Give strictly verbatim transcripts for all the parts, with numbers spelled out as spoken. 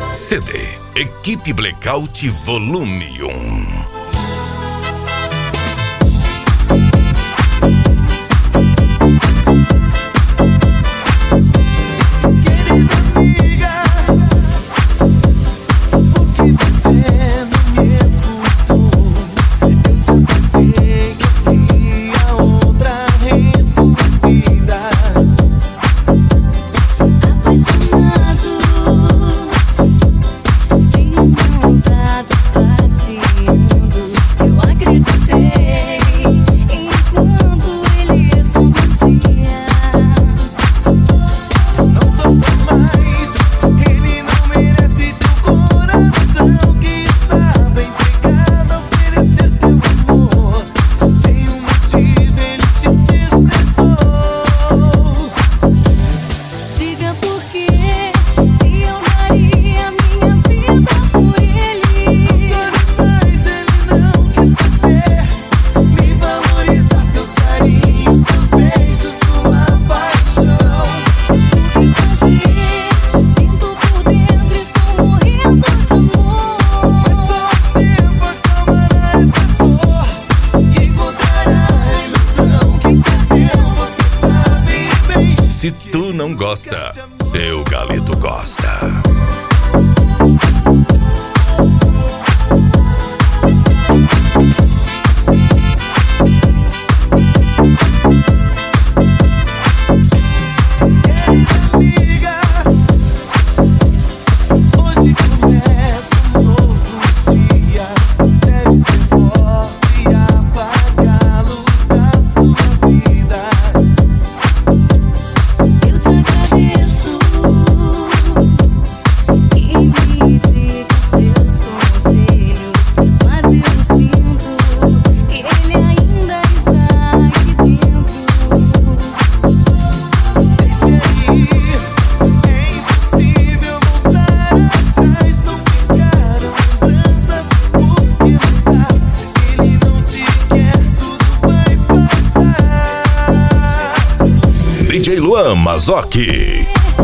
C D Equipe Blackout Volume um. Se tu não gosta, teu Galito gosta. D J Luan Mazzocchi.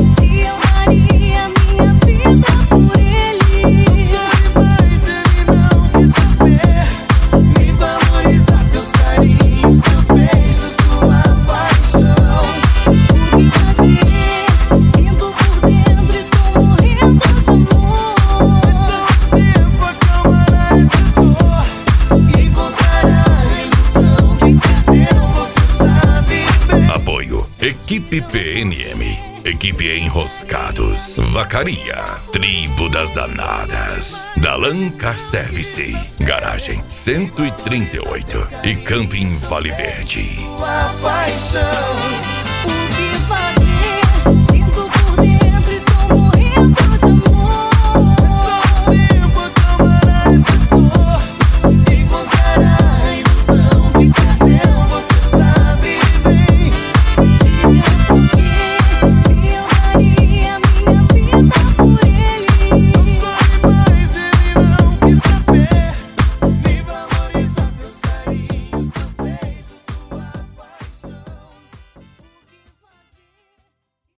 Equipe P N M, Equipe Enroscados, Vacaria, Tribo das Danadas, Dalan Car Service, Garagem cento e trinta e oito e Camping Vale Verde.